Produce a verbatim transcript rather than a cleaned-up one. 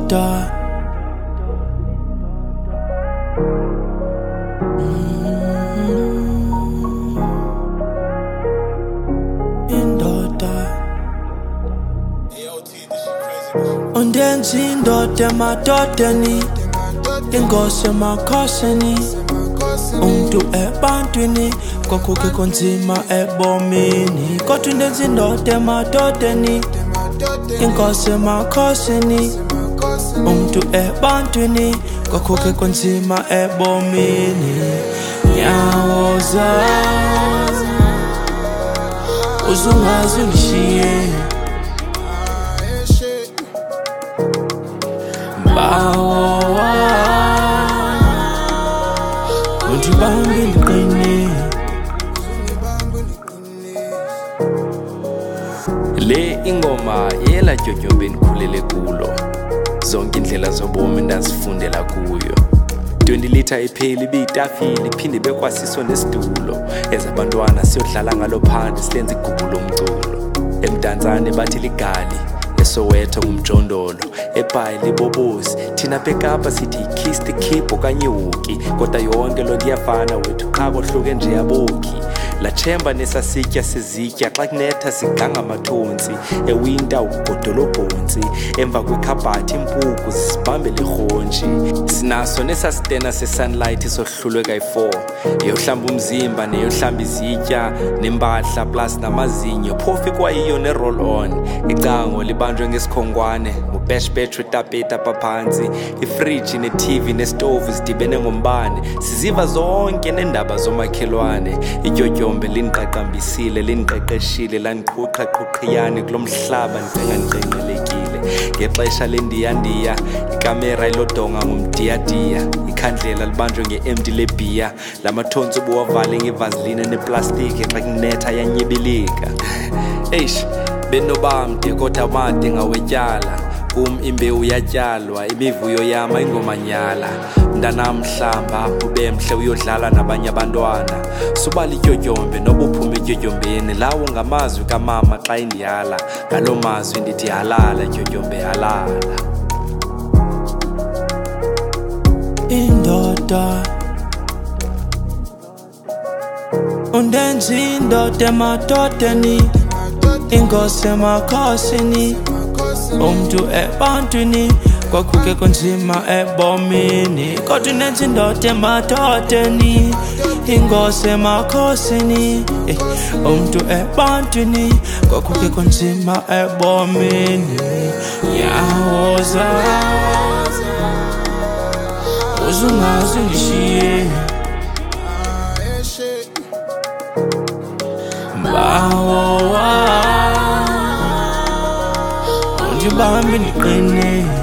indoda indoda undenza indoda emadodeni ingozi emakhosini umuntu ebantwini kwakukhe konzima ebomini kodwa undenza indoda emadodeni ingozi emakhosini umuntu ebantwini kwakukhe konzima ebomini nyawoza uzungazi ngishiye bawa undibambe ndiqine le ingoma yela Dyodyombe endikhulele kulo zonke indlela zobomi ndazifundela kuyo twenty litre ipheli ibiyitafile iphinde bekwasiso nesitulo ezabantwana siyodlala ngalo phandle silenza igubu lomculo emdantsane bathi ligali eSoweto ngumjondolo eBhayi libobozi thina bekapa sithi kiss the keep okanye uki kodwa yonke lo ndiyafana wethu qha kohluke nje yabokhi la chemba nesasitya sizitya xa kunetha siganga amathonsi ewinter ugodolo bhonsi emva kwekhabhathi impuku zisibambe lirhontshi sinaso nesasitena sesunlight sohlulwe kayi-four yohlamba umzimba neyohlamba izitya nempahla plus namazinyo phofu ikwayiyo ne-roll on icango libanjwe ngesikhonkwane ngubeshbetsh wetapeta paphantsi ifriji ne-T V nestovu zidibene ngombane siziva zonke neendaba zomakhelwane iDyodyombe lindiqaqambisile lindiqeqeshile landiqhuqa qhuqhiyane kulo mhlaba ndicinga ndiqenqelekile ngexesha lendiyandiya ikamera ilodonga ngumdiyadiya ikhandlela libanjwe nge-empty lebhiya lamathonsi ubuwavale ngevaseline neplastiki xa kunetha yanyibilika eish benobamde kodwa amade ngawetyala kum imbewu yatyalwa imivuyo yam ayingomanyala mntanam hlamba ube mhle uyodlala nabanye abantwana subala iDyodyombe noba uphume eDyodyombeni lawo ngamazwi kamama xa indiyala ngaloo mazwi ndithi halala Dyodyombe halala indoda undenza indoda emadodeni ingozi emakhosini umuntu ebantwini kwakukhe konzima ebomini kodwa undenza indoda emadodeni ingozi emakhosini umuntu ebantwini kwakukhe konzima ebomini nyawoza uzungazi ngishiye bawa undibambe ndiqine